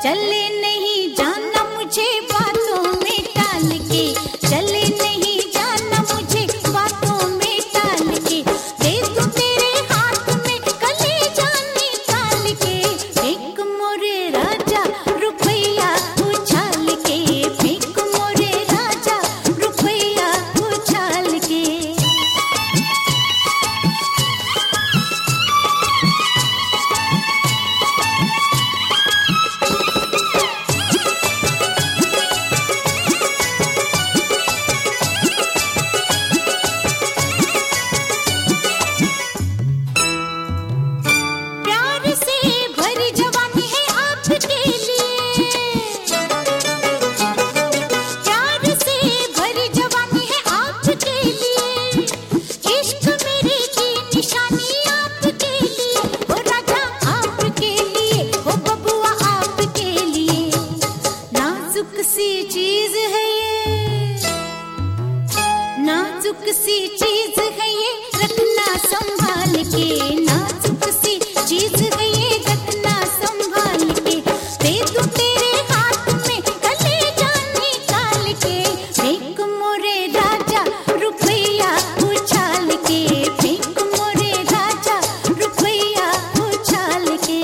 चले नहीं जाना मुझे बातों में टाल के, चले नहीं जाना मुझे बातों में टाल के। दे दूं तेरे हाथ में कलेजा निकाल के, फेंक मोरे राजा रुपया उछाल के, फेंक मोरे राजा रुपया उछाल के। प्यार से भरी जवानी है आपके लिए, प्यार से भरी जवानी है आपके लिए। इश्क मेरे की निशानी आपके लिए, ओ राजा आपके लिए, ओ बबुआ आपके लिए। नाजुक सी चीज है ये, नाजुक सी चीज है ये, रखना संभाल के। नाजुक सी चीज है ये, रखना संभाल के। दे दूं तेरे हाथ में कलेजा निकाल के, फेंक मोरे राजा रुपया उछाल के, फेंक मोरे राजा रुपया उछाल के।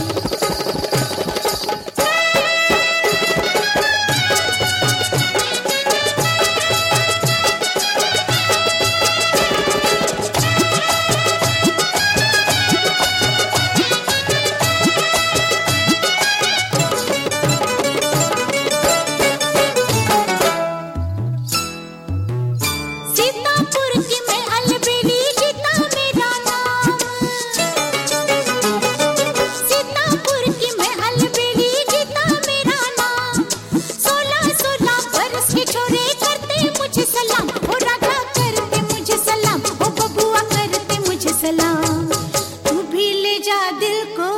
सीतापुर की मैं अलबेली, जीता मेरा नाम। सीतापुर की मैं अलबेली, जीता मेरा नाम। 16-16 बरस के छोरे करते मुझे सलाम, ओ राजा करते मुझे सलाम, ओ बबुआ करते मुझे सलाम। तू भी ले जा दिल को,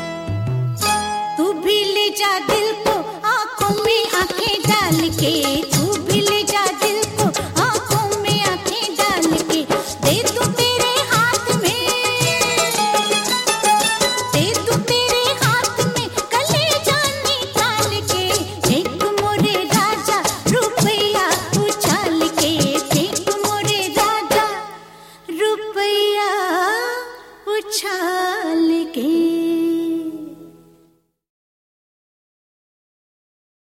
तू भी ले जा दिल को, आंखों में आंखें डाल के।